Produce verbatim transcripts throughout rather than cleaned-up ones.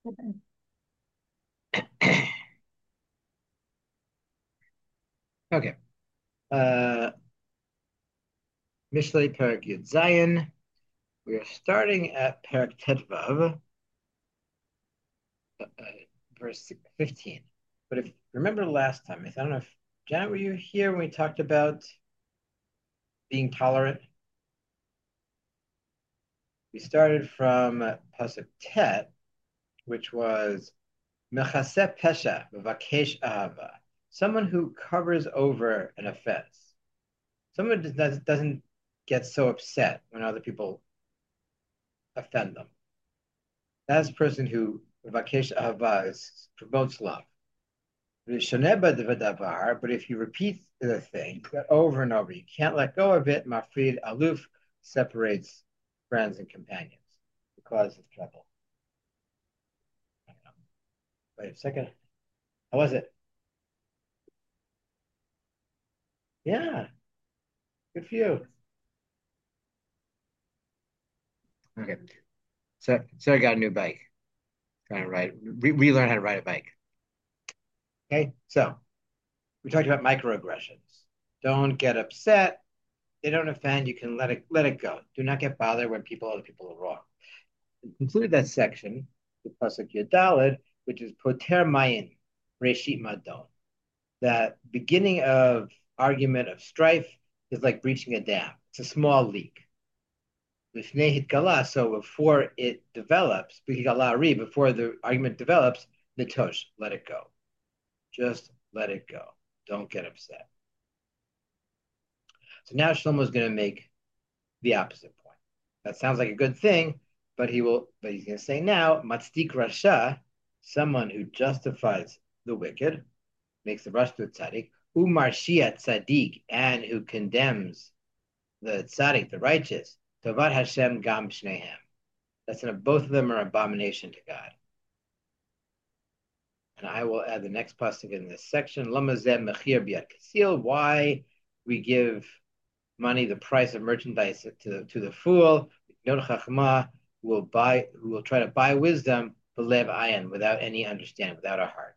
Okay. Uh, Mishlei Perak Yud Zayin. We are starting at Perak Tetvav, uh, verse fifteen. But if remember last time, I don't know if Janet, were you here when we talked about being tolerant? We started from uh, Pasuk Tet, which was Mechaseh Pesha Vakesh Ahava, someone who covers over an offense. Someone does, doesn't get so upset when other people offend them. That's a person who Vakesh Ahava is, promotes love. But if you repeat the thing over and over, you can't let go of it. Mafrid aluf separates friends and companions. It causes trouble. Wait a second. How was it? Yeah, good for you. Okay. So, so I got a new bike. Trying to ride, re- relearn how to ride a bike. Okay. So we talked about microaggressions. Don't get upset. They don't offend. You can let it let it go. Do not get bothered when people other people are wrong. Concluded that section with pasuk Yadalid, which is poter mayin reshit madon. That beginning of argument of strife is like breaching a dam. It's a small leak. So before it develops, before the argument develops, nitosh, let it go. Just let it go. Don't get upset. So now Shlomo is going to make the opposite point. That sounds like a good thing, but he will. But he's going to say now, matzdik rasha, someone who justifies the wicked, makes the rush to tzaddik, umarshia tzaddik, and who condemns the tzaddik, the righteous. Tovat Hashem gam shnehem. That's an, both of them are abomination to God. And I will add the next pasuk in this section. Lamazeh mechir biat kasil. Why we give money, the price of merchandise to the, to the fool, no chachma, who will buy, who will try to buy wisdom, belev ayin, without any understanding, without a heart.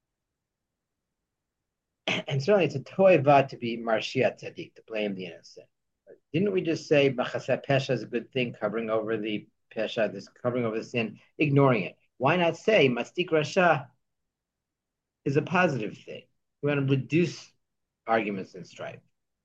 And certainly, it's a toiva to be marshiat tzaddik, to blame the innocent. But didn't we just say machaseh pesha is a good thing, covering over the pesha, this covering over the sin, ignoring it? Why not say mastik rasha is a positive thing? We want to reduce arguments and strife.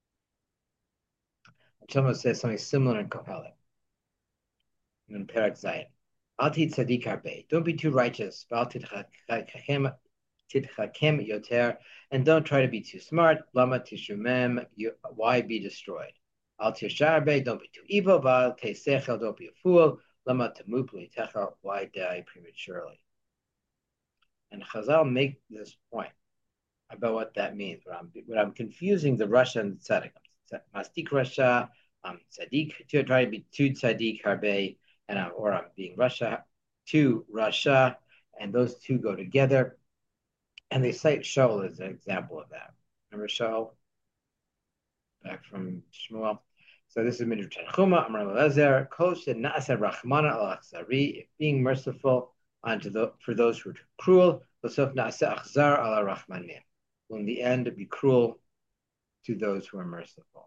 Shlomo says something similar in Kohelet, in Perak Zayin. Al titzadik harbe. Don't be too righteous. Al titchakem yoter. And don't try to be too smart. Lama tishumem. Why be destroyed? Al tisharbe. Don't be too evil. Val teisechel. Don't be a fool. Lama temut l'itechel. Why die prematurely? And Chazal make this point about what that means. When I'm, when I'm confusing the Rasha and the Tzaddik. Mastik Rasha, um, Tzaddik, to try to be too Tzaddik Harbe, and I'm, or I'm being Rasha, to Rasha, and those two go together. And they cite Shaul as an example of that. Remember Shaul? Back from Shmuel. So this is Midrash Tanchuma, Amar Lezer, Kol Na'asa Rachmana al Achzari, being merciful unto the, for those who are cruel, L'sof Na'asa Achzar al Rachmanim. Will in the end be cruel to those who are merciful.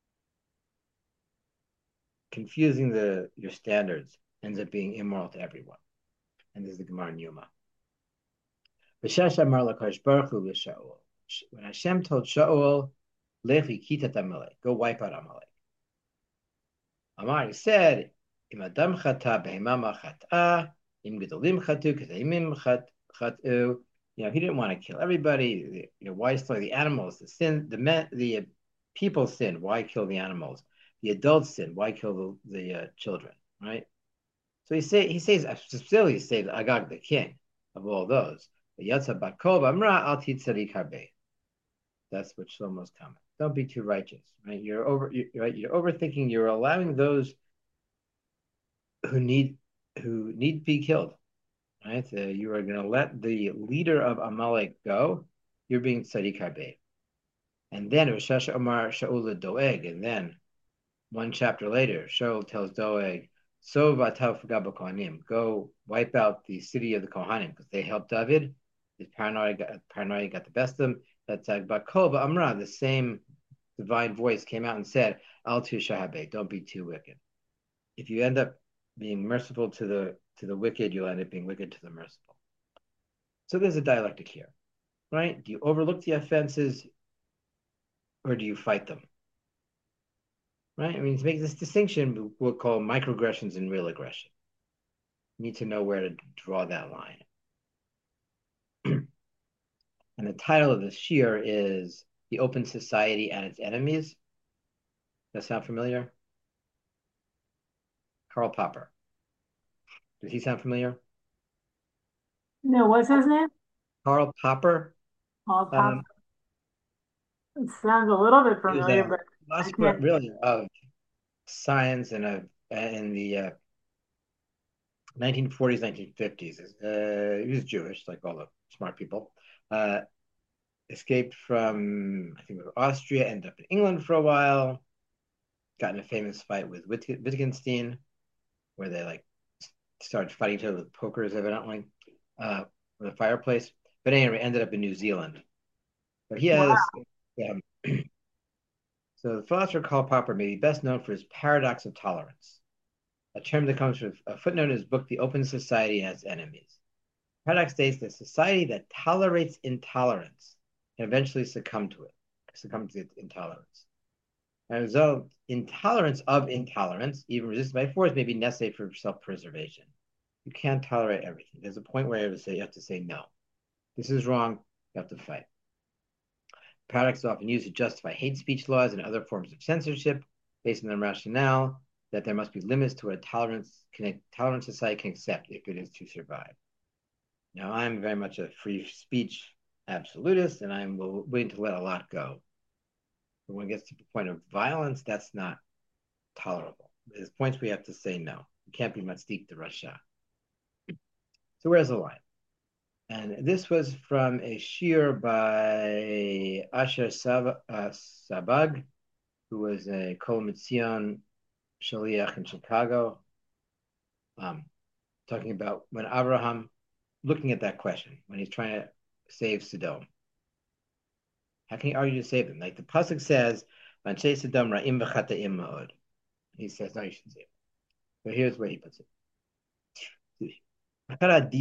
Confusing the your standards ends up being immoral to everyone. And this is the Gemara in Yuma. When Hashem told Shaul, Lechi kitat Amalek, go wipe out Amalek. Amar said, Im adam chata behemama chata, im gedolim chatu, kazayimim chatu. You know, he didn't want to kill everybody. You know, why slay the animals? The sin, the men, the people sin. Why kill the animals? The adults sin. Why kill the, the uh, children? Right. So he say he says specifically he says Agag the king of all those. The Yatza Bakov Amra Al Titzadik Harbe. That's what Shlomo's comment. Don't be too righteous. Right. You're over. You're, right. You're overthinking. You're allowing those who need who need to be killed. Right. Uh, you are going to let the leader of Amalek go. You're being Tzadik Harbe. And then it was Shasha Omar Shaul Doeg. And then one chapter later, Shaul tells Doeg, So v'atav gaba kohanim. Go wipe out the city of the Kohanim because they helped David. His paranoia got, paranoia got the best of them. That's Bakova Amra. The same divine voice came out and said, "Al tu shahabe, don't be too wicked. If you end up being merciful to the to the wicked, you'll end up being wicked to the merciful." So there's a dialectic here, right? Do you overlook the offenses or do you fight them? Right? I mean, to make this distinction, we'll call microaggressions and real aggression. You need to know where to draw that line. And the title of the shir is "The Open Society and Its Enemies." Does that sound familiar? Karl Popper. Does he sound familiar? No, what's his name? Karl Popper. Paul Pop. Um, It sounds a little bit he was familiar, a but I philosopher, can't. really, of science and of in the uh, nineteen forties, nineteen fifties. Uh, he was Jewish, like all the smart people. Uh, escaped from, I think it was Austria, ended up in England for a while. Got in a famous fight with Witt- Wittgenstein, where they like started fighting each other with pokers, evidently, uh, with a fireplace. But anyway, ended up in New Zealand. But he has, Wow. um, so the philosopher Karl Popper may be best known for his paradox of tolerance, a term that comes from a footnote in his book, The Open Society and Its Enemies. Paradox states that society that tolerates intolerance can eventually succumb to it, succumb to intolerance. As a result, intolerance of intolerance, even resisted by force, may be necessary for self-preservation. You can't tolerate everything. There's a point where you have to say, you have to say no. This is wrong. You have to fight. Paradox is often used to justify hate speech laws and other forms of censorship based on the rationale that there must be limits to what a tolerance, can, tolerant society can accept if it is to survive. Now, I'm very much a free speech absolutist, and I'm willing to let a lot go. But when it gets to the point of violence, that's not tolerable. There's points where you have to say no. You can't be Matzdik the Rasha. So where's the line? And this was from a shir by Asher Sab- uh, Sabag, who was a Kol Mitzion Shaliach in Chicago, um, talking about when Abraham, looking at that question, when he's trying to save Sodom. How can you argue to save them? Like the pasuk says, "Anshe Sodom ra'im v'chata'im ma'od." He says, no, you shouldn't save them. But here's where he puts it. One of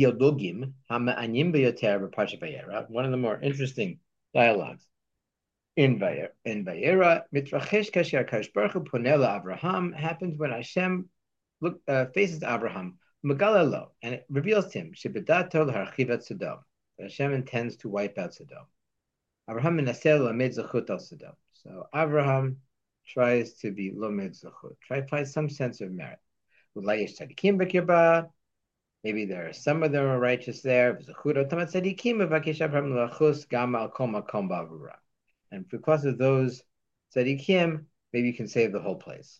the more interesting dialogues in Vayera, in Vayera, Mitrachesh Kasher Kadosh Baruch Hu Ponela Abraham happens when Hashem look uh, faces Abraham, Megalelo, and it reveals to him Shebedato l'harchivat Sodom. Hashem intends to wipe out Sodom. Abraham menaseh lamed zechut al Sodom. So Abraham tries to be lomed zechut, try to find some sense of merit. Ulayesh tzadikim b'kirba. Maybe there are some of them are righteous there. And because of those tzaddikim, maybe you can save the whole place.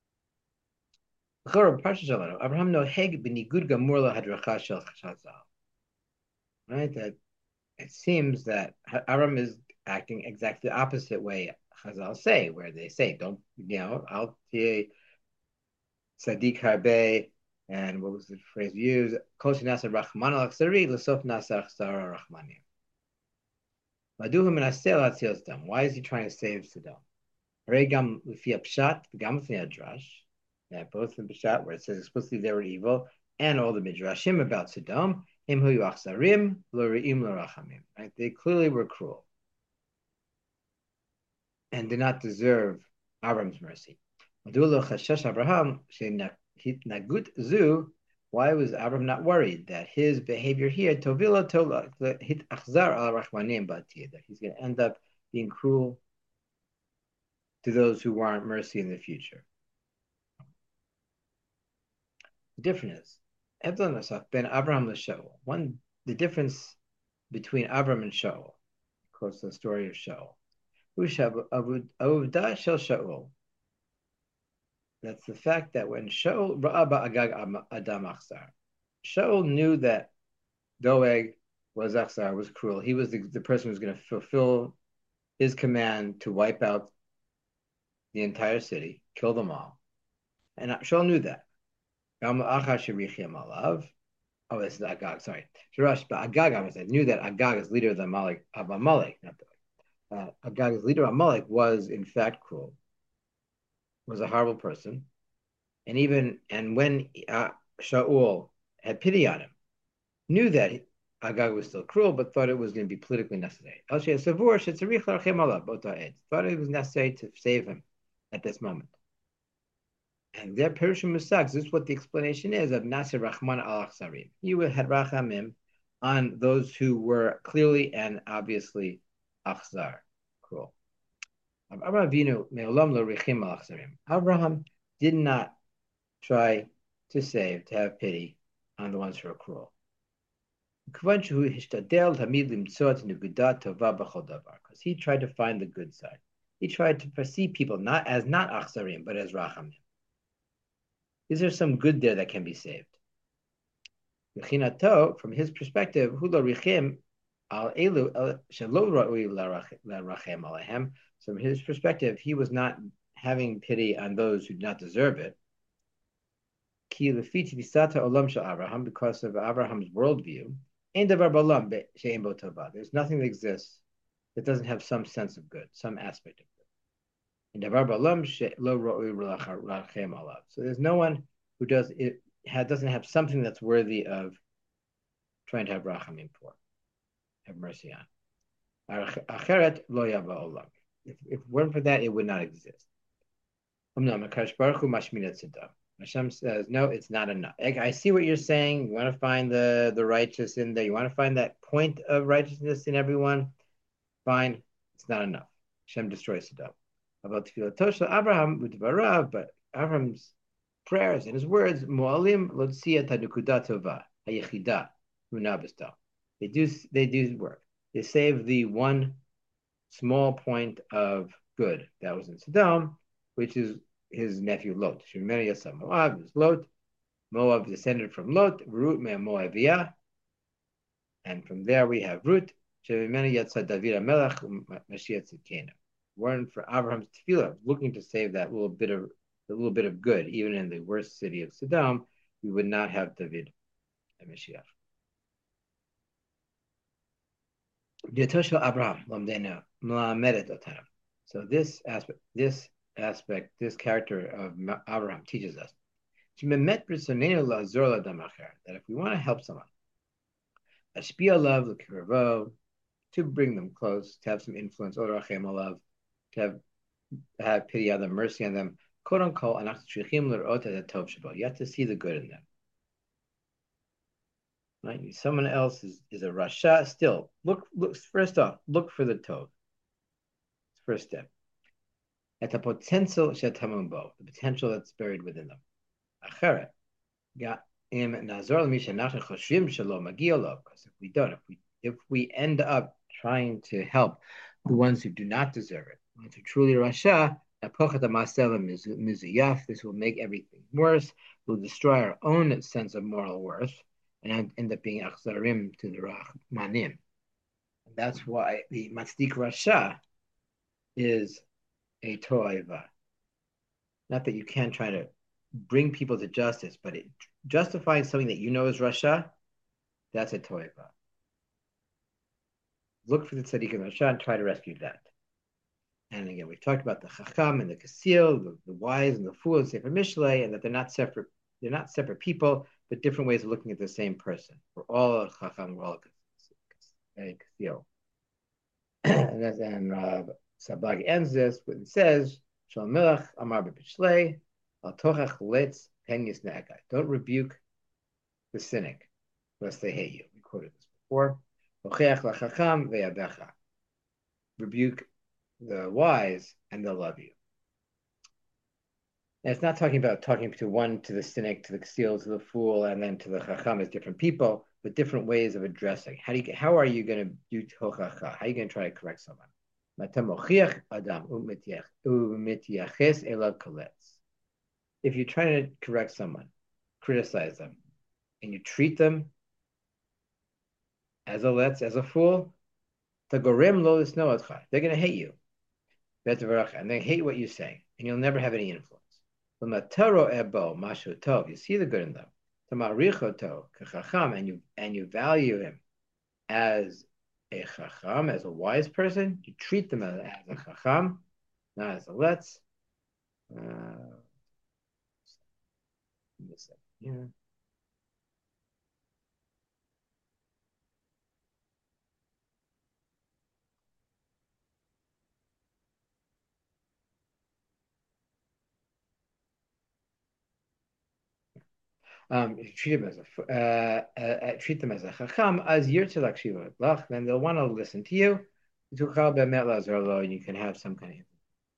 Abraham noheg b'nigud gamur lahadracha shel Chazal. Right? That it seems that Abraham is acting exactly the opposite way Chazal say, where they say, don't, you know, al tiyeh tzaddik harbe, and what was the phrase used? Koshi nasa rachman al aksari, l'sof nasa aksara rachmanim. Why is he trying to save Sodom? Regam l'fi pshat, v'gam l'fi hadrash. Yeah, both the pshat where it says explicitly they were evil, and all the midrashim about Sodom, him hu achsarim, lo re'im lo rachamim. Right? They clearly were cruel and did not deserve Avram's mercy. Abraham, why was Abraham not worried that his behavior here, that he's going to end up being cruel to those who warrant mercy in the future? The difference is, Ben Abraham and Shaul. One, the difference between Abraham and Shaul, of course, the story of Shaul. That's the fact that when Shaul Ra'aba Agag Adam Achsar, Shaul knew that Doeg was Achsar, was cruel. He was the, the person who was going to fulfill his command to wipe out the entire city, kill them all. And Shaul knew that. alav. Oh, this is Agag. Sorry, Shirash, but Agag. I knew that Agag is leader of the Amalek of Amalek. Not the, uh, Agag is leader of Amalek was in fact cruel. Was a horrible person, and even and when uh, Shaul had pity on him, knew that Agag was still cruel, but thought it was going to be politically necessary. Thought it was necessary to save him at this moment. And their Perushim Musaks, this is what the explanation is of Nasir Rahman al Akhsarim. You had Rachamim on those who were clearly and obviously Akhzar, cruel. Abraham did not try to save, to have pity on the ones who are cruel. Because he tried to find the good side. He tried to perceive people not as not Akhsarim, but as Rachamim. Is there some good there that can be saved? From his perspective, from his perspective, he was not having pity on those who do not deserve it. Because of Abraham's worldview, there's nothing that exists that doesn't have some sense of good, some aspect of good. So there's no one who does it doesn't have something that's worthy of trying to have rachamim for, have mercy on. If, if it weren't for that, it would not exist. Hashem says, no, it's not enough. I see what you're saying. You want to find the, the righteous in there. You want to find that point of righteousness in everyone. Fine. It's not enough. Hashem destroys Sodom. About Tefillah Abraham with Varav, but Abraham's prayers and his words, Moalim Lotzia Tanukuda Tova, Hayechida, Munabista. They do they do work. They save the one small point of good that was in Sodom, which is his nephew Lot. Shemeri Yasa Moab is Lot. Moab descended from Lot, Ruth me Moaviyah. And from there we have Ruth. Shemeri Yatsa David Amelech, Mashiach Tzidkenu. Weren't for Abraham's tefillah, looking to save that little bit of a little bit of good, even in the worst city of Sodom, we would not have David and Mashiach. So this aspect, this aspect, this character of Abraham teaches us that if we want to help someone, to bring them close, to have some influence, to have, have pity on them, mercy on them, quote unquote, you have to see the good in them. Right? Someone else is, is a Rasha, still, look, look, first off, look for the Tov. First step. At the potential the potential that's buried within them. Because if we don't, if we if we end up trying to help the ones who do not deserve it, the ones who truly Rasha, this will make everything worse. We'll destroy our own sense of moral worth and end up being achzarim to the Rahmanim. And that's why the Matzdik Rasha is a toiva. Not that you can't try to bring people to justice, but it, justifying something that you know is Rasha, that's a toiva. Look for the tzaddik and Rasha and try to rescue that. And again, we've talked about the chacham and the kasil, the, the wise and the fool in Sefer Mishlei, and that they're not separate. They're not separate people, but different ways of looking at the same person. We're all a chacham, we're all a kasil. And that's and uh, Sabag ends this when it says, "Shalom Melech Amar b'Mishlei al tochach letz pen yisne'akai." Don't rebuke the cynic, lest they hate you. We quoted this before. Rebuke the wise and they'll love you. And it's not talking about talking to one, to the cynic, to the kasil, to the fool, and then to the chacham as different people, but different ways of addressing. How do you? How are you going to do tochacha? How are you going to try to correct someone? If you're trying to correct someone, criticize them, and you treat them as a let's, as a fool, they're going to hate you. And they hate what you're saying, and you'll never have any influence. L'mataro ebo mashu tov. You see the good in them. Tamarichoto kachacham, and you and you value him as a chacham, as a wise person. You treat them as, as a chacham, not as a letz. Uh, yeah. Um, if you treat them as a uh, uh, uh, treat them as a chacham, as yirtzilak shiva, then they'll want to listen to you. And you can have some kind of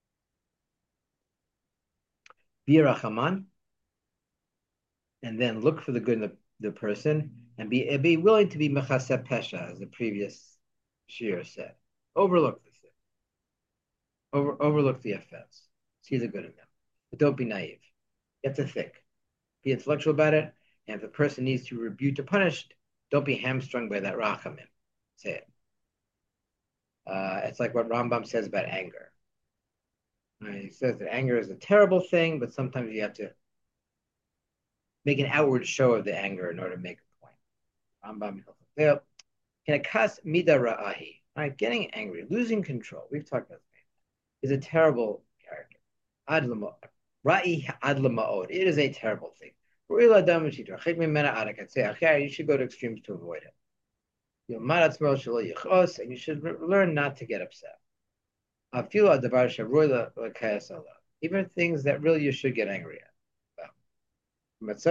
be a rachaman, and then look for the good in the, the person, and be be willing to be mechaseh pesha, as the previous shiur said. Overlook the thing. Over, overlook the offense. See the good in them, but don't be naive. You have to think. Be intellectual about it, and if the person needs to rebuke or punish, don't be hamstrung by that rachamim. Say it. Uh, it's like what Rambam says about anger. Right? He says that anger is a terrible thing, but sometimes you have to make an outward show of the anger in order to make a point. Rambam Kinakas mida ra'ahi. Right? Getting angry, losing control. We've talked about this. Is a terrible character. Ra'i ad lama'od. It is a terrible thing. You should go to extremes to avoid it. And you should learn not to get upset. Even things that really you should get angry at. But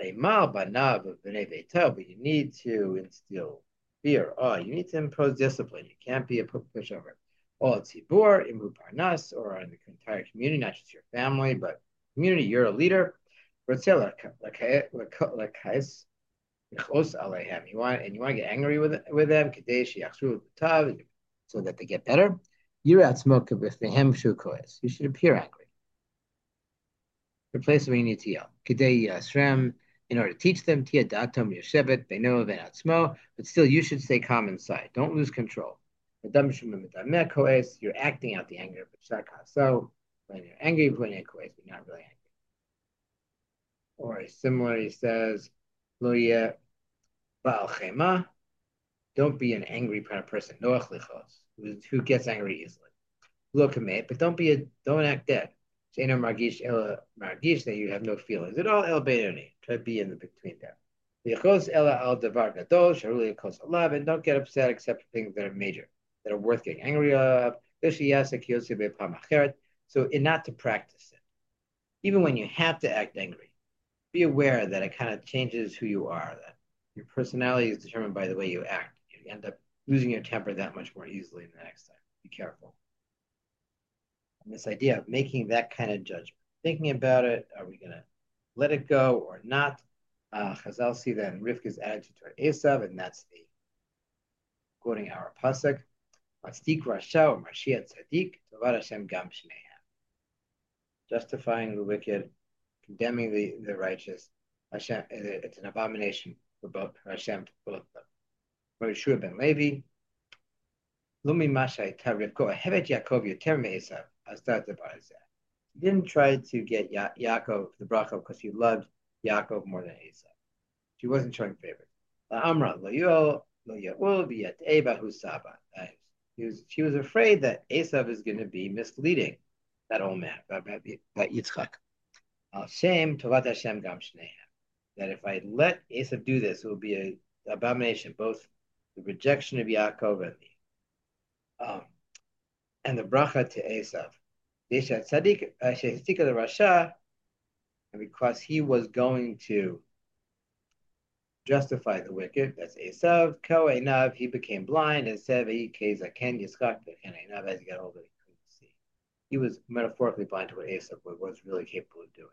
you need to instill fear. Oh, you need to impose discipline. You can't be a pushover. All tzibur, imu parnas, or in the entire community, not just your family, but community. You're a leader. You want and you want to get angry with with them, so that they get better. You should appear angry. Replace when you need to yell. In order to teach them, tia datom yoshevet, they know venatzmo, but still you should stay calm inside. Don't lose control. You're acting out the anger. So when you're angry, when you're but you're not really angry. Or similarly says, Loya Baal Chema, don't be an angry kind of person. Noach lichos, who gets angry easily. Look at me, but don't be a don't act dead. Shena margish ela margish that you have no feelings at all. El beinoni, try to be in the between there. Lichos ela al davar gadol sharuli kos alav, and don't get upset except for things that are major, that are worth getting angry of. So, in not to practice it, even when you have to act angry, be aware that it kind of changes who you are. That your personality is determined by the way you act. You end up losing your temper that much more easily the next time. Be careful. And this idea of making that kind of judgment, thinking about it, are we going to let it go or not? Uh, Chazal see that in Rivka's attitude toward Esav, and that's the quoting our pasuk. Mastik Rasha or Mashiach Tzaddik, Tovat Hashem Gam Shmeihem. Justifying the wicked, condemning the, the righteous. Hashem, it's an abomination for both for Hashem to both of them. Yeshua ben Levi, Lumi Mashai Tarivko, Hevet Yaakov Yoter Me'esav, Astat Debarazeh. He didn't try to get ya- Yaakov the bracha because he loved Yaakov more than Esav. She wasn't showing favor. La Amra Lo Yol Lo Yaul V'Yat Eba Husaba. He was, she was afraid that Esav is going to be misleading that old man, that, that Yitzchak. Hashem, Tovat Hashem Gam Shnehem. That if I let Esav do this, it will be an abomination, both the rejection of Yaakov and the, um, and the bracha to Esav. Desha Tzadik, Shechtika the Rasha, and because he was going to justify the wicked, that's Esav, Ko Einav, he became blind, and said, Keza Ken Yitzchak, and Einav, as he got older, he couldn't see. He was metaphorically blind to what Esav was really capable of doing.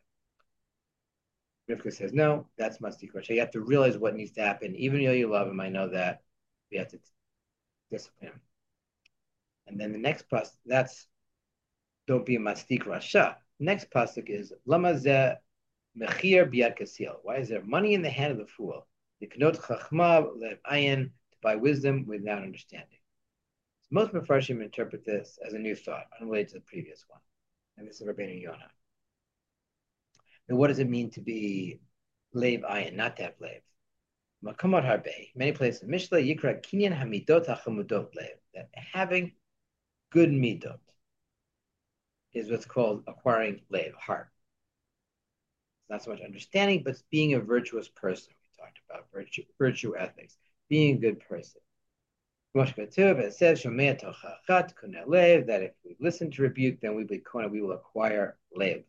Rivka says, no, that's Mastik Rasha. You have to realize what needs to happen. Even though you love him, I know that. We have to discipline him. And then the next pasuk, that's don't be a Mastik Rasha. Next pasuk is Lama Zeh Mechir Biad Kasil. Why is there money in the hand of the fool? Yiknot Chachma Lev Ayin, to buy wisdom without understanding. So most Mefarshim interpret this as a new thought, unrelated to the previous one. And this is Rabbeinu Yonah. And what does it mean to be lev ayin, not to have lev? Makamot harbe. Many places in Mishle Yikra Kinyan Hamidot Hachamudot lev. That having good midot is what's called acquiring lev, heart. It's not so much understanding, but it's being a virtuous person. We talked about virtue, virtue ethics, being a good person. It says that if we listen to rebuke, then we we will acquire lev.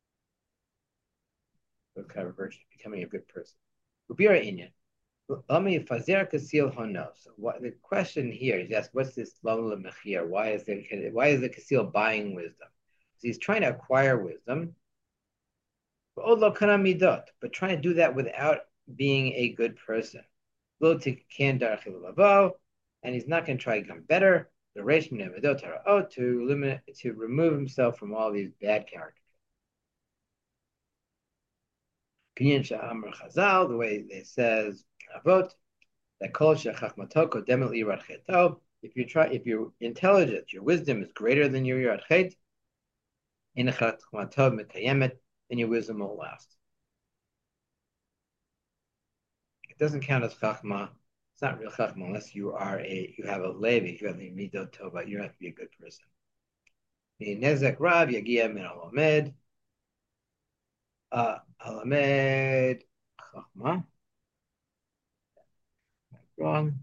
What kind of virtue? Becoming a good person. Ubira inyan. So what the question here is asked, what's this lamla mechir? Why is the why is the kasil buying wisdom? So he's trying to acquire wisdom, but trying to do that without being a good person. And he's not going to try to become better. The to limit to remove himself from all these bad characters. The way it says Avot, that kol shechachmatoko demitli radcheto. If you try, if you're intelligent, your wisdom is greater than your radchet. In chachmatov mekayemet, then your wisdom will last. It doesn't count as chachma. It's not real chachma unless you are a you have a levi, you have the midot tova. You have to be a good person. Nezek rav yagia min alamed. Alamed chachma. Wrong.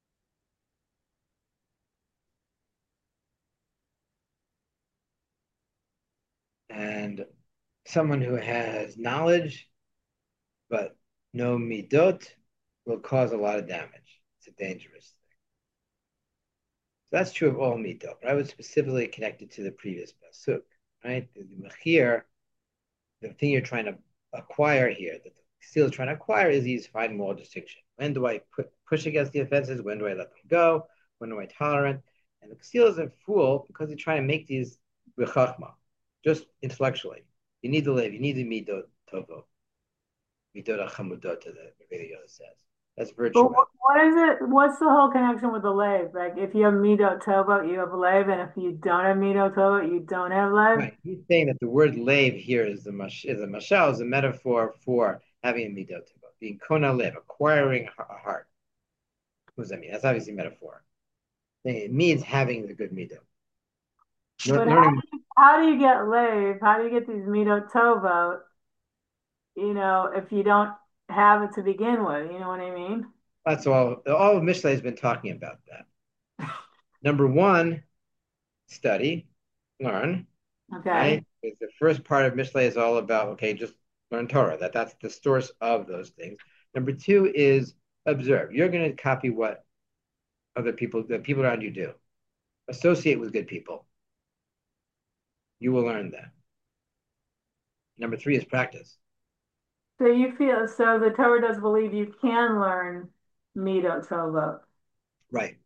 And someone who has knowledge but no midot will cause a lot of damage. It's a dangerous thing. So that's true of all midot, but I was specifically connected to the previous pasuk, right? The mechir, the thing you're trying to acquire here, that the seal is trying to acquire is these fine moral distinction. When do I put, push against the offenses? When do I let them go? When am I tolerant? And the seal is a fool because he's trying to make these b'chachma, just intellectually. You need the lev, you need the midot tovo. Midot achamudot, the video says. That's virtue. But what is it? What's the whole connection with the lev? Like, if you have midot tova, you have lev, and if you don't have midot tova, you don't have lev. Right. He's saying that the word lev here is the mash, is a mashal, is a metaphor for having a midot tova, being kona lev, acquiring a heart. What does that mean? That's obviously a metaphor. It means having the good midot. But how do, you, how do you get lev? How do you get these midot tova? You know, if you don't have it to begin with, you know what I mean? That's all. All of Mishlei has been talking about that. Number one, study, learn. Okay. Right? The first part of Mishlei is all about, okay, just learn Torah. That that's the source of those things. Number two is observe. You're going to copy what other people, the people around you do. Associate with good people. You will learn that. Number three is practice. So you feel so the Torah does believe you can learn midot tova. Right.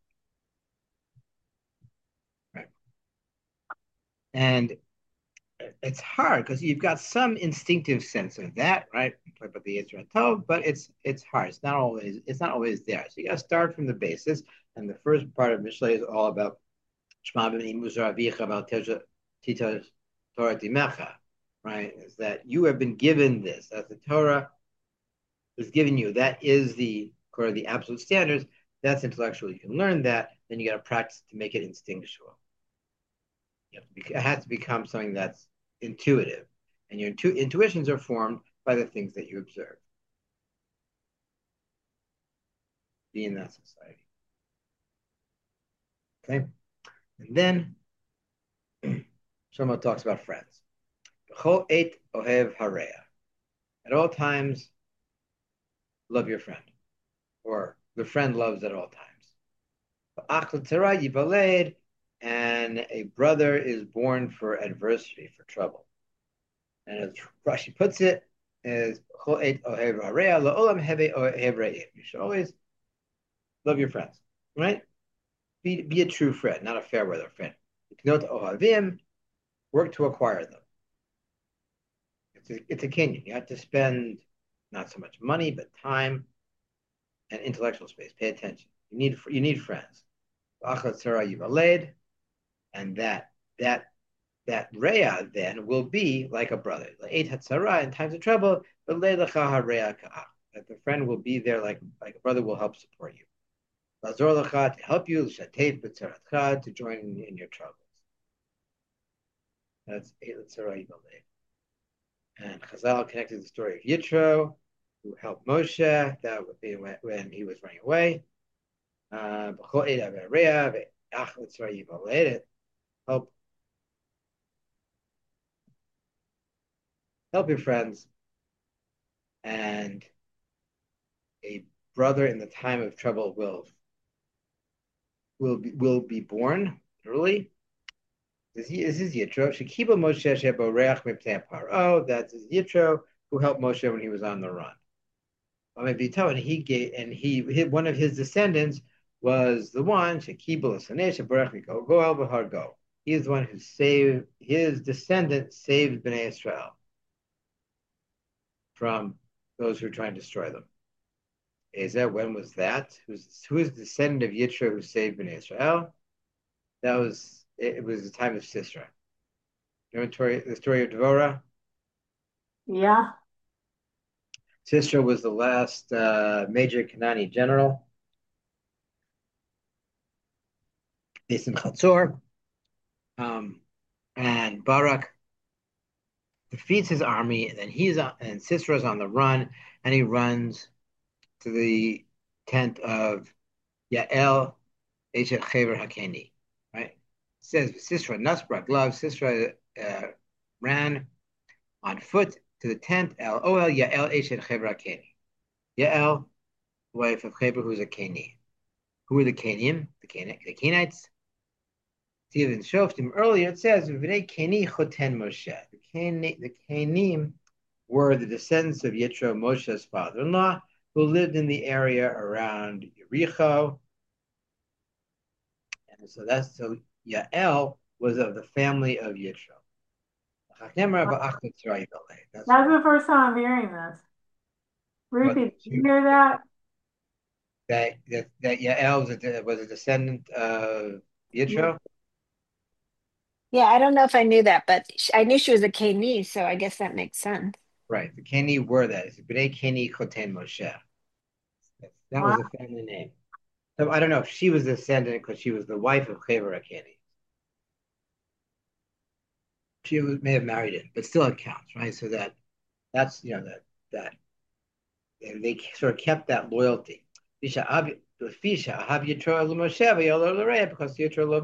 Right. And it's hard because you've got some instinctive sense of that, right? But the Israel Tov, but it's it's hard. It's not always it's not always there. So you got to start from the basis. And the first part of Mishlei is all about Shema b'nei Musar Avicha about Tita Torah Timecha, right? Is that you have been given this as the Torah is given you. That is the according to the absolute standards. That's intellectual. You can learn that. Then you got to practice to make it instinctual. You have to be, it has to become something that's intuitive, and your intu- intuitions are formed by the things that you observe. Be in that society. Okay, and then Shlomo talks about friends. B'chol eit ohev hareya. At all times, love your friend, or the friend loves at all times. And a brother is born for adversity, for trouble. And as Rashi puts it, is you should always love your friends, right? Be, be a true friend, not a fair weather friend. Work to acquire them. It's a, it's a kinyan. You have to spend not so much money, but time and intellectual space. Pay attention. You need you need friends. And that that that Rea then will be like a brother. Eight hatzara in times of trouble, but that the friend will be there like, like a brother will help support you. To help you, to join in, in your troubles. That's eight hatzara. And Chazal connected the story of Yitro, who helped Moshe. That would be when, when he was running away. Uh, help help your friends, and a brother in the time of trouble will will be, will be born early. This is Yitro. Shekiba Moshe sheboreach mipnei paro. That's Yitro who helped Moshe when he was on the run. And he gave, and he one of his descendants was the one Shekiba Sanesh sheboreach go go el b'har go. He is the one who saved his descendant saved Bnei Israel from those who are trying to destroy them. Is that when was that? Who's who is the descendant of Yitro who saved Bnei Israel? That was it, it was the time of Sisera. Remember story, the story of Devorah? Yeah. Sisera was the last uh, major Canaanite general based in Chatzor. Um, and Barak defeats his army, and then he's on, and Sisera's on the run, and he runs to the tent of Yael Eshet Chever Hakeni. Right? It says Sisera Nasbrak Love. Sisera uh, ran on foot to the tent El Oel Yael Eshet Chever Hakeni. Yael, wife of Chever, who's a Keni. Who are the Kenim? The, Can- the Kenites. See, in Shoftim earlier it says V'nei Keni Choten Moshe. The, Keni, the Kenim were the descendants of Yitro, Moshe's father-in-law, who lived in the area around Yericho. And so that's so Yael was of the family of Yitro. That's, that's the first time I'm hearing this. Ruthie, did you hear that? That that, that Yael was a, was a descendant of Yitro? Yeah, I don't know if I knew that, but I knew she was a Keni, so I guess that makes sense. Right. The Keni were that. It's B'nai Keni Choten Moshe. That was a family name. So I don't know if she was a descendant because she was the wife of Chever Keni. She was, may have married him, but still it counts, right? So that that's you know that that they, they sort of kept that loyalty. Because Yitro loved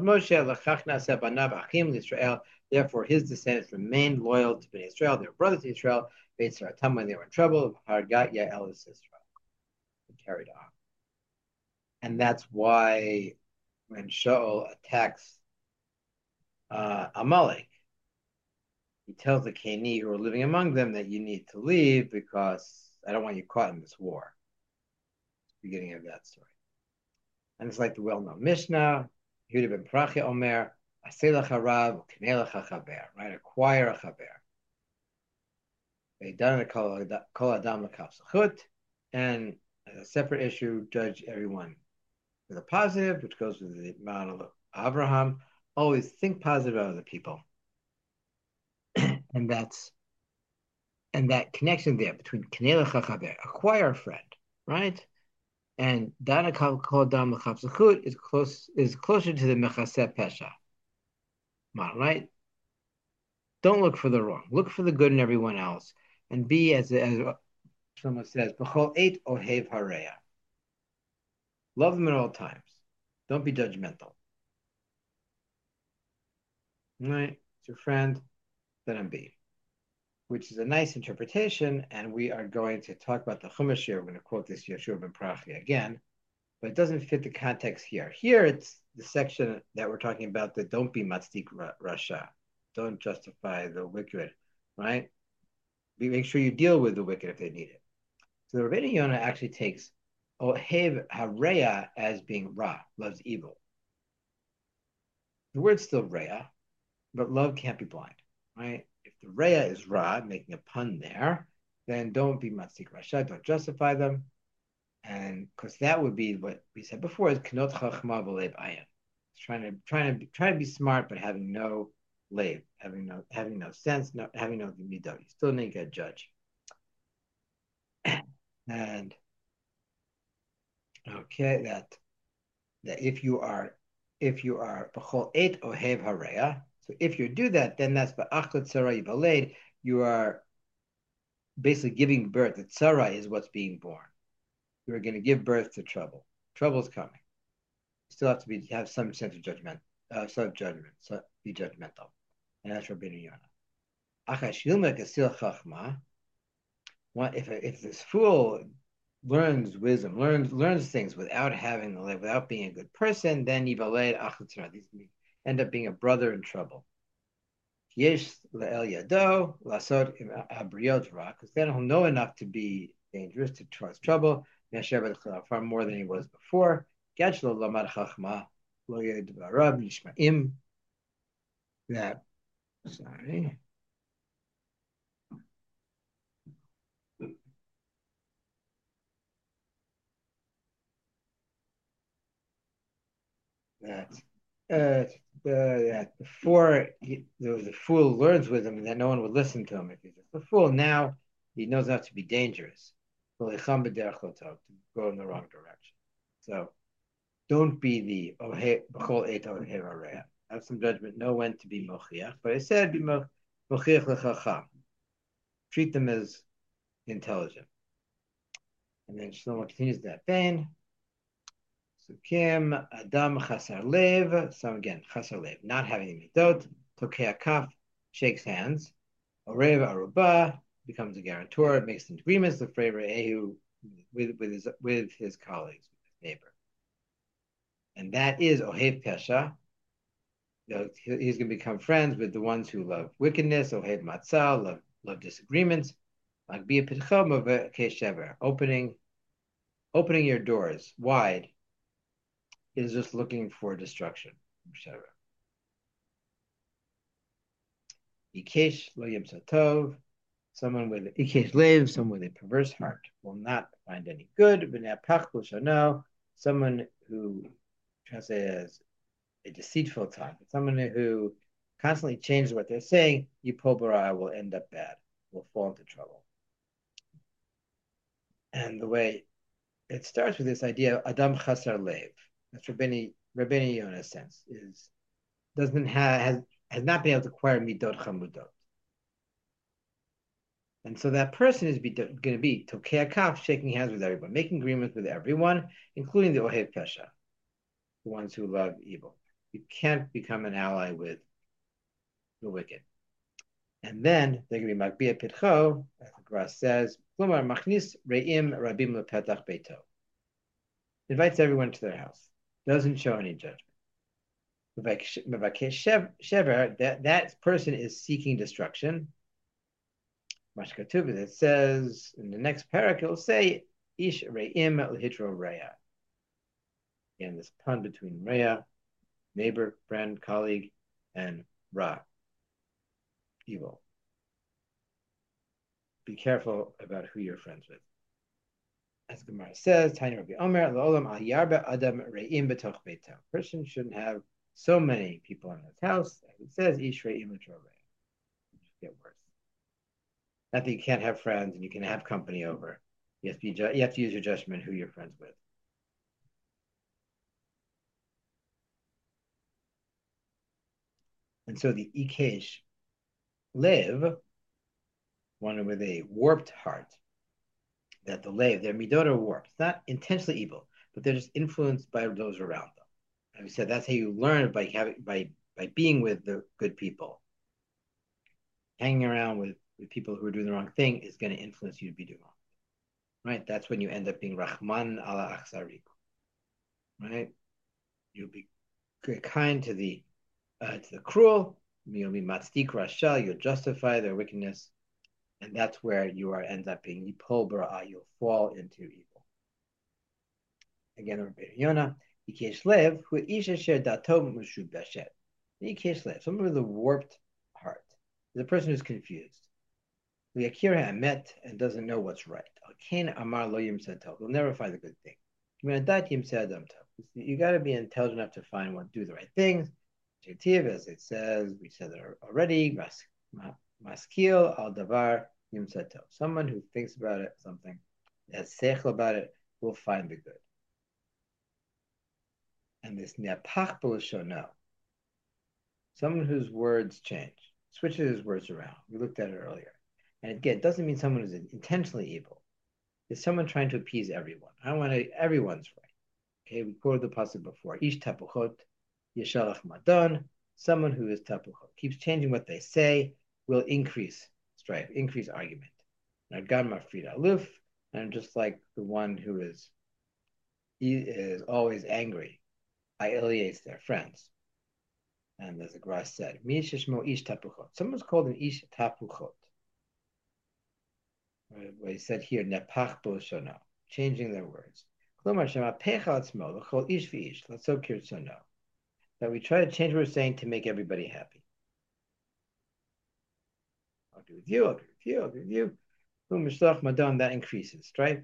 Moshe, therefore his descendants remained loyal to Bnei Israel, their brothers to Israel, when they were in trouble, Hargat Yael is Israel. Carried on. And that's why when Shaul attacks uh, Amalek, he tells the Keni who are living among them that you need to leave because I don't want you caught in this war. Beginning of that story. And it's like the well-known Mishnah, Yehuda ben Prachia Omer, Aselach Harav, Knelach HaChaber, right? Acquire a Chaber. They done a Kol Adam L'Kaf Zechut, and as a separate issue, judge everyone with a positive, which goes with the model of Abraham. Always think positive about other people. and that's and that connection there between Knelach HaChaber, acquire a friend, right? And Dana Kol Dam L'Chaf Zechut is close is closer to the Mechaseh Pesha model, right? Don't look for the wrong. Look for the good in everyone else, and be as as someone says, B'chol eight ohev hareya. Love them at all times. Don't be judgmental. All right, it's your friend, let him be. Which is a nice interpretation, and we are going to talk about the Chumash here. We're going to quote this Yeshua ben Prachia again, but it doesn't fit the context here. Here, it's the section that we're talking about that don't be matzdik rasha, don't justify the wicked, right? Make sure you deal with the wicked if they need it. So the Rabbeinu Yonah actually takes ohev hareya as being ra, loves evil. The word's still reya, but love can't be blind, right? If the reya is ra, making a pun there, then don't be matzdik rasha, don't justify them. And because that would be what we said before is kanot chachma v'lev ayin. It's trying to trying to trying to be smart but having no lave, having no having no sense, no having no midot. You still need to judge. And okay, that that if you are if you are b'chol eight ohev hareya, so if you do that, then that's ba'achot tzara yivaled. You are basically giving birth. The tzara is what's being born. You are going to give birth to trouble. Trouble's coming. You still have to be have some sense of judgment, uh, self judgment, so be judgmental, and that's Rabbeinu Yonah. Achashilma kasil chachma. If if this fool learns wisdom, learns learns things without having to live, without being a good person, then yivaled achatzara. These end up being a brother in trouble. Yesh le'el yado lasod abriot ra, because then he'll know enough to be dangerous, to cause trouble. Far more than he was before. Gachlo lamad chachma lo yedvarav nishmaim. That sorry. That uh, that before he, the, the fool learns wisdom, and that no one would listen to him if he's just a fool. Now he knows not to be dangerous, to go in the wrong direction. So don't be the b'chol eight ohev hareya. Have some judgment. Know when to be mochiach. But I said be mochiach lechacham. Treat them as intelligent. And then Shlomo continues that vein. Sukim Adam Chasar Lev. So again, Chasar Lev, not having the midot. Tokea Kaf shakes hands. Orev Aruba becomes a guarantor, makes agreements. The favor Ehu with with his with his colleagues, with his neighbor, and that is Ohev Pesha. He's going to become friends with the ones who love wickedness. Ohev Matzah, love love disagreements. Opening opening your doors wide is just looking for destruction. Ikesh lo yimsatov, someone with ikesh lev, someone with a perverse heart will not find any good. V'ne'apach l'shano, someone who translated as a deceitful tongue, someone who constantly changes what they're saying, yipol bara, will end up bad, will fall into trouble. And the way it starts with this idea of Adam Chasar Lev, that's Rabbeinu Rabbeinu Yonah's sense, is doesn't have has has not been able to acquire midot chamudot, and so that person is going to be tokea kaf, shaking hands with everyone, making agreements with everyone, including the ohev pesha, the ones who love evil. You can't become an ally with the wicked. And then they're going to be makbia pitcho, as the Gemara says, klumar machnis re'im rabim lepetach beito. Invites everyone to their house. Doesn't show any judgment. Shever, that, that person is seeking destruction. Mashkatuv, it says in the next parak, it will say, Ish re'im l'hitro reya. Again, this pun between reya, neighbor, friend, colleague, and ra, evil. Be careful about who you're friends with. As Gemara says, Tanya Rabbi Omer, L'olam al yarba adam re'im b'toch beito. Person shouldn't have so many people in his house. As it says, Ish re'im l'hitro reya. Get worse. Not that you can't have friends and you can have company over. You have to, be, you have to use your judgment who you're friends with. And so the Ikesh live, one with a warped heart, that the Lev, their midot are warped. It's not intentionally evil, but they're just influenced by those around them. And we said that's how you learn, by having by by being with the good people. Hanging around with, with people who are doing the wrong thing is going to influence you to be doing wrong. Right? That's when you end up being Rahman ala Achsari. Right? You'll be kind to the uh, to the cruel. You'll be Matzdik Rasha, you'll justify their wickedness. And that's where you are end up being Yipol Bara'ah, you'll fall into evil. Again, Rabbeinu Yonah, Ikesh Lev, who Isha Sher Datom Mushub Beshet. Ikesh Lev, someone with a warped heart, is a person who's confused. Yakira Amet and doesn't know what's right. Alkain Amar Lo Yim Satov, he'll never find a good thing. You got to be intelligent enough to find what do the right things. adjective, as it says, we said it already, mas, maskil al davar yimsato. Someone who thinks about it, something, has seichel about it, will find the good. And this nepach b'lashono, someone whose words change, switches his words around. We looked at it earlier. And again, it doesn't mean someone who's intentionally evil. It's someone trying to appease everyone. I want to, everyone's right. Okay, we quoted the passage before. Ish tapuchot, yeshalach madon. Someone who is tapuchot, keeps changing what they say, will increase strife, increase argument. Nagan mafrid aluf, and just like the one who is, is always angry, alienates their friends. And as the Grass said, Mi shishmo ish tapuchot. Someone's called an ish tapuchot. What he said here, nepach b'lashono, changing their words. That we try to change what we're saying to make everybody happy. I'll agree with you, I'll agree with you, I'll agree with you. That increases, right?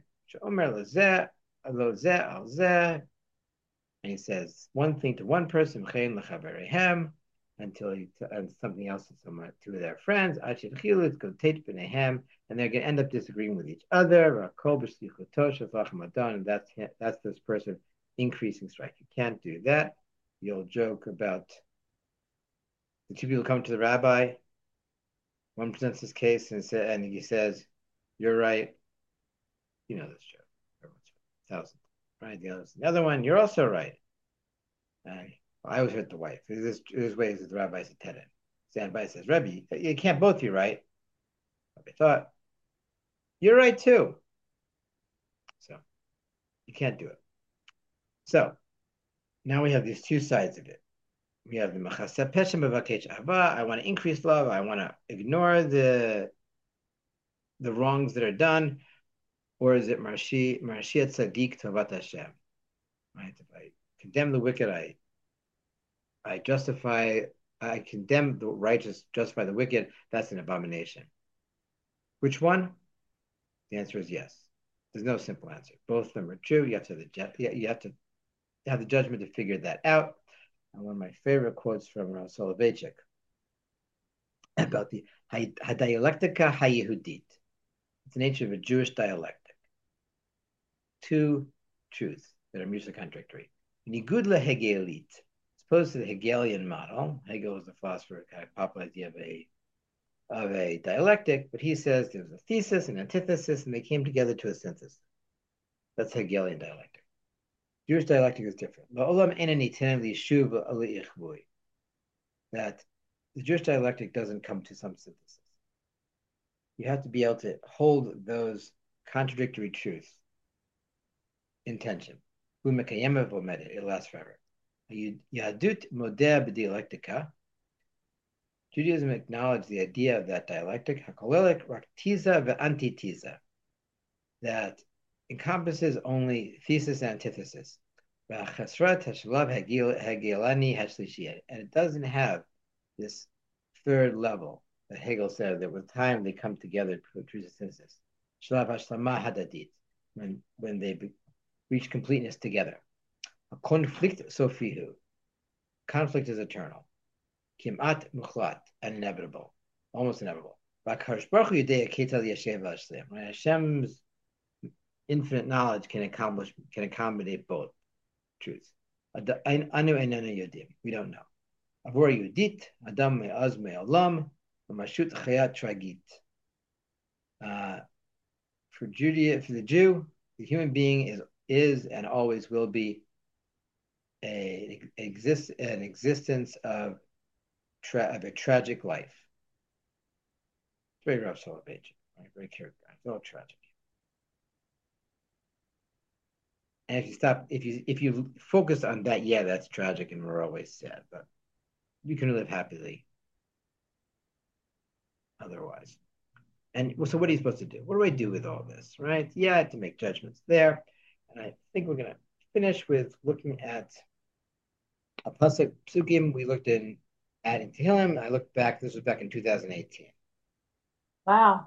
And he says one thing to one person, until he and something else to someone to their friends, and they're going to end up disagreeing with each other. And that's that's this person increasing strike. You can't do that. The old joke about the two people come to the rabbi. One presents his case and, say, and he says, "You're right." You know this joke. Thousand, right? The other, the other one, you're also right. And I always hurt the wife. This, this way is the rabbi's attendant. Standby says, Rebbe, you can't both be right. Rabbi thought, you're right too. So you can't do it. So now we have these two sides of it. We have the machaseh peshem b'vakesh ahava. I want to increase love. I want to ignore the the wrongs that are done. Or is it marshi marshiyat tzaddik tovat Hashem? Right? If I condemn the wicked, I I justify, I condemn the righteous, justify the wicked. That's an abomination. Which one? The answer is yes. There's no simple answer. Both of them are true. You have to have the, you have to have the judgment to figure that out. And one of my favorite quotes from Rav Soloveitchik about the dialectica hayehudit. It's the nature of a Jewish dialectic. Two truths that are mutually contradictory. Nigud lehegelit. Opposed to the Hegelian model. Hegel was the philosopher who kind of popularized the idea of a of a dialectic, but he says there was a thesis and antithesis, and they came together to a synthesis. That's Hegelian dialectic. Jewish dialectic is different. That the Jewish dialectic doesn't come to some synthesis. You have to be able to hold those contradictory truths in tension. It lasts forever. Yahadut modeh b'dialectica. Judaism acknowledged the idea of that dialectic, hakolelik raktiza ve'antitiza, that encompasses only thesis and antithesis. V'achasrat hashalav hegelani hashlishiyah, and it doesn't have this third level that Hegel said that with time they come together to produce a synthesis. Shalav hashlama hadadit, when when they be, reach completeness together. A conflict sofihu. Conflict is eternal. Kimat muchlat, and inevitable. Almost inevitable. When Hashem's infinite knowledge can accomplish, can accommodate both truths. Anu enenu yodim. We don't know. Avor yudit, adam me'az me'olam, v'mashut chayat tragit. For Judaism, for the Jew, the human being is is and always will be a exist an existence of, tra- of a tragic life. It's very rough Soloveitchik, right? Very characterized. It's all tragic. And if you stop, if you if you focus on that, yeah, that's tragic, and we're always sad, but you can live happily otherwise. And so what are you supposed to do? What do I do with all this, right? Yeah, I have to make judgments there. And I think we're going to finish with looking at a pasuk psukim we looked in at in Tehillim. I looked back, this was back in two thousand eighteen. Wow.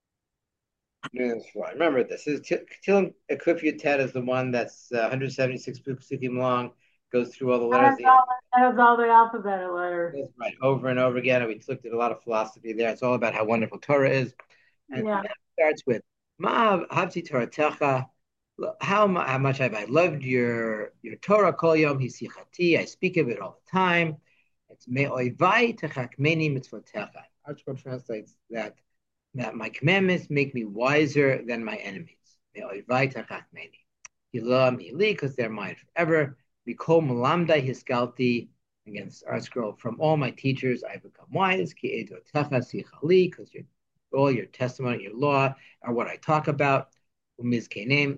I remember this. This is Tehillim Kuf Yutet is the one that's uh, one hundred seventy-six psukim long, goes through all the letters. That was all the alphabet letters. That's right, over and over again. And we looked at a lot of philosophy there. It's all about how wonderful Torah is. And Yeah. that starts with Ma Havti Torah Techa. How, how much have I loved your your Torah kol yom hisichati. I speak of it all the time. It's me'oivai techakmeni mitzvotecha. ArtScroll translates that that my commandments make me wiser than my enemies. Me'oivai techakmeni. Hilam hili, because they're mine forever. Mikol malamdai hiskalti. Against ArtScroll, from all my teachers I become wise. Ki edotecha sichali, because all your testimony, your law, are what I talk about. I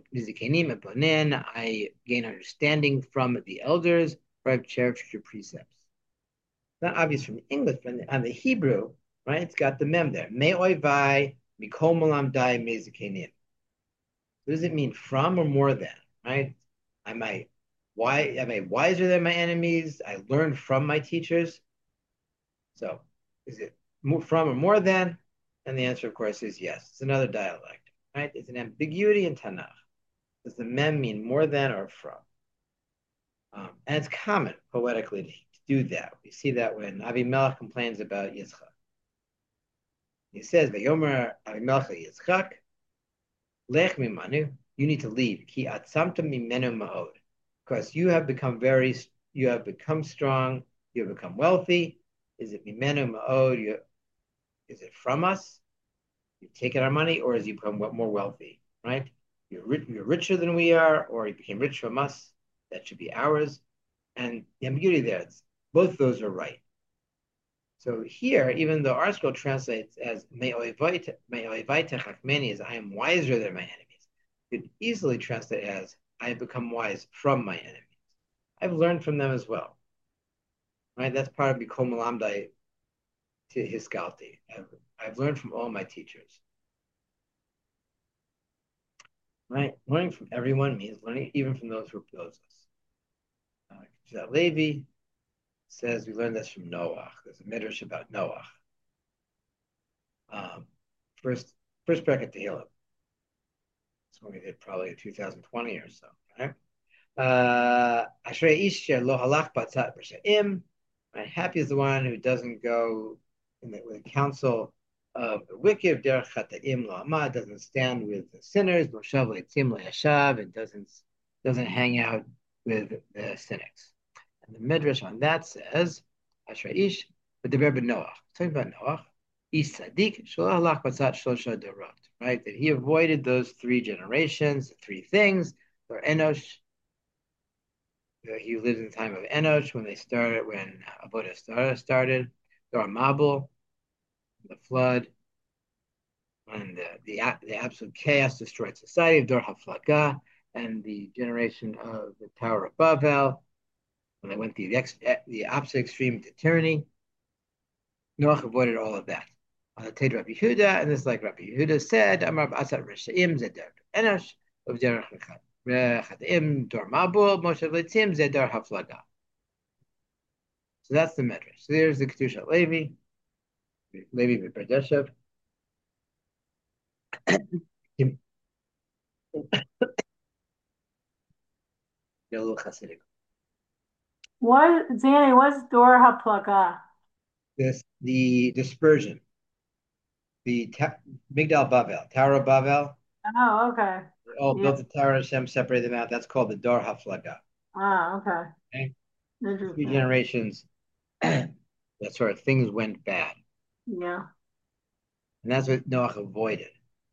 gain understanding from the elders, for I've cherished your precepts. Not obvious from English, but on the Hebrew, right? It's got the mem there. Me oivai mikol malam dai mezikenim. What does it mean? From or more than, right? Am I why am I wiser than my enemies? I learned from my teachers. So, is it from or more than? And the answer, of course, is yes. It's another dialect. Right? It's an ambiguity in Tanakh. Does the mem mean more than or from? Um, and it's common poetically to, to do that. We see that when Avimelech complains about Yitzchak. He says, "Vayomer Avimelech Yitzchak, lech mimanu, you need to leave. Ki atzamta mimenu ma'od, because you have become very, you have become strong, you have become wealthy. Is it mimenu ma'od? You, is it from us? You've taken our money, or has you become more wealthy, right? You're, rich, you're richer than we are, or you became rich from us. That should be ours. And the ambiguity there, both those are right. So here, even though ArtScroll translates as me'oivaita chachmeni, as I am wiser than my enemies, you could easily translate as I have become wise from my enemies. I've learned from them as well. Right? That's part of Bikol Malamdai to Hiskalti. I've, I've learned from all my teachers. Right? Learning from everyone means learning even from those who oppose us. Uh, Levi says we learned this from Noah. There's a midrash about Noah. Um, first, first bracket Tehillim. That's when we did probably in two thousand twenty or so. Right? Uh, Ashrei ish lo halach batzat b'she'im. Right? Happy is the one who doesn't go in the, with the counsel of the wicked. Derech chata'im lo amad, doesn't stand with the sinners. Lo shav leitzim lo yashav, and doesn't doesn't hang out with the cynics. And the midrash on that says, Ashrei ish b'deber b'Noach. Talking about Noach. Ish tzaddik shelo halach batzat shlosha dorot. Right? That he avoided those three generations, the three things. Or Enosh. He lived in the time of Enosh when they started, when Avodah started, started. Dor Mabul, the flood, and the, the, the absolute chaos destroyed society. Dor Haflaga, and the generation of the Tower of Babel, when they went the, ex, the opposite extreme to tyranny. Noach avoided all of that. On the Tate Rabbi Yehuda, and it's like Rabbi Yehuda said, Amar Asat Rishayim Zedar Enosh of Derech Echad. So that's the medrash. So there's the Kedusha Levi, Levi Berdeshev. What, Zanny, what's Dor HaPlaga? This, the dispersion. The ta- Migdal Bavel, Tower of Bavel. Oh, okay. They all yeah. built the Tower of Hashem, separated them out. That's called the Dor HaFlaga. Ah, okay. Okay? Three generations, that sort of things went bad. Yeah. And that's what Noach avoided.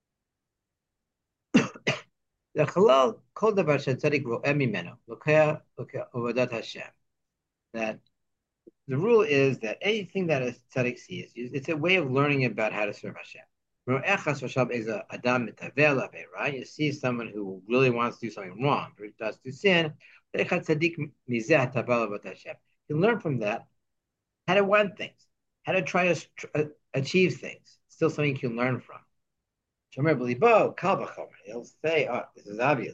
The Chalal called the Tzadik Ro'eh Mimeno, Lokeh Ovadat Hashem. That the rule is that anything that a tzaddik sees, it's a way of learning about how to serve Hashem. You see someone who really wants to do something wrong, or does to sin. You can learn from that how to want things, how to try to uh, achieve things. Still something you can learn from. He'll say, oh, this is obvious.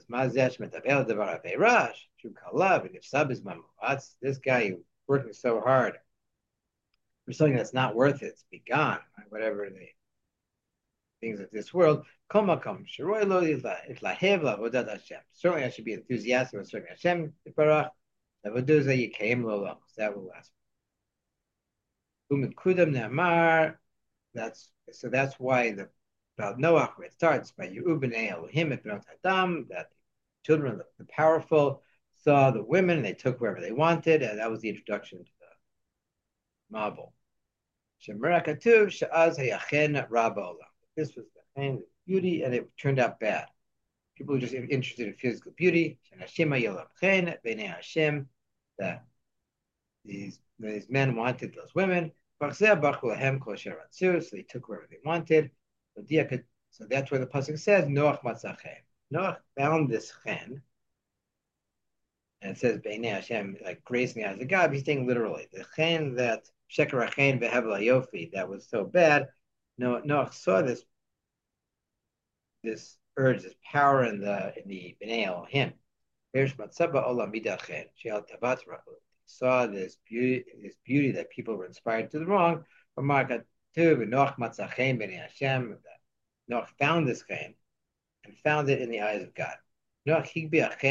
This guy working so hard for something that's not worth it, to be gone, right? Whatever the things of this world. Certainly I should be enthusiastic about serving Hashem. Levaduza Yikaim Lolom. That will last. Umikudam Namar. That's so that's why the about Noah where it starts by Yerubenei Elohim et Benot Adam, that the children of the, the powerful saw the women and they took wherever they wanted, and that was the introduction to the Mabul. Shemirakatuv Sha'az Hayachen Rabba. This was the kind of beauty, and it turned out bad. People were just interested in physical beauty. That these, these men wanted those women. So they took wherever they wanted. So that's where the pasuk says, Noach matzah. Noach found this chen, and it says Beinei Hashem, like grace in the eyes of God. He's saying literally the chen that sheker hachen vehevel yofi, that was so bad. No, Noach saw this this urge, this power in the in the Bnei Elohim. Saw this beauty, this beauty that people were inspired to the wrong. Noach found this chen and found it in the eyes of God. He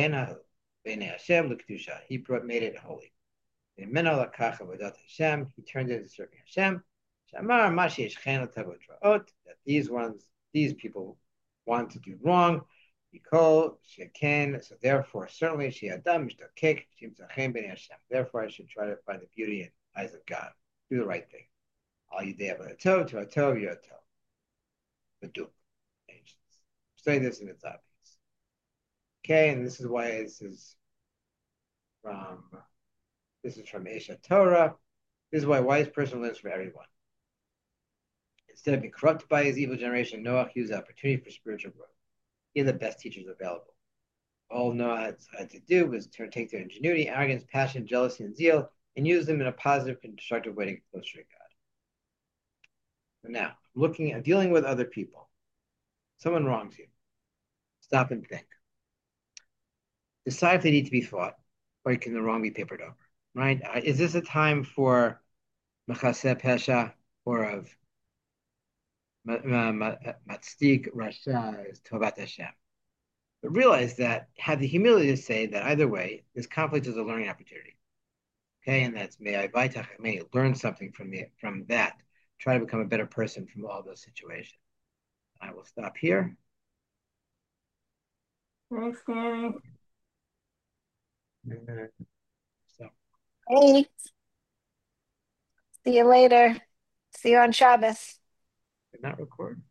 brought, made it holy. He turned it into serving Hashem. That these ones, these people want to do wrong. So therefore, certainly she adam therefore I should try to find the beauty in the eyes of God. Do the right thing. All you day about a toe to a toe, you're a toe. But do. Say this and it's obvious. Okay, and this is why this is from this is from Esha Torah. This is why a wise person learns from everyone. Instead of being corrupted by his evil generation, Noah used the opportunity for spiritual growth. He had the best teachers available. All Noah had, had to do was to take their ingenuity, arrogance, passion, jealousy, and zeal and use them in a positive, constructive way to get closer to God. So now, looking at dealing with other people. Someone wrongs you. Stop and think. Decide if they need to be fought, or can the wrong be papered over? Right? Uh, is this a time for machaseh pesha or of matzdik rasha is tovat Hashem? But realize that have the humility to say that either way, this conflict is a learning opportunity. Okay, and that's may I may learn something from the from that. Try to become a better person from all those situations. I will stop here. Thanks, Danny. So. Hey. See you later. See you on Shabbos. Did not record.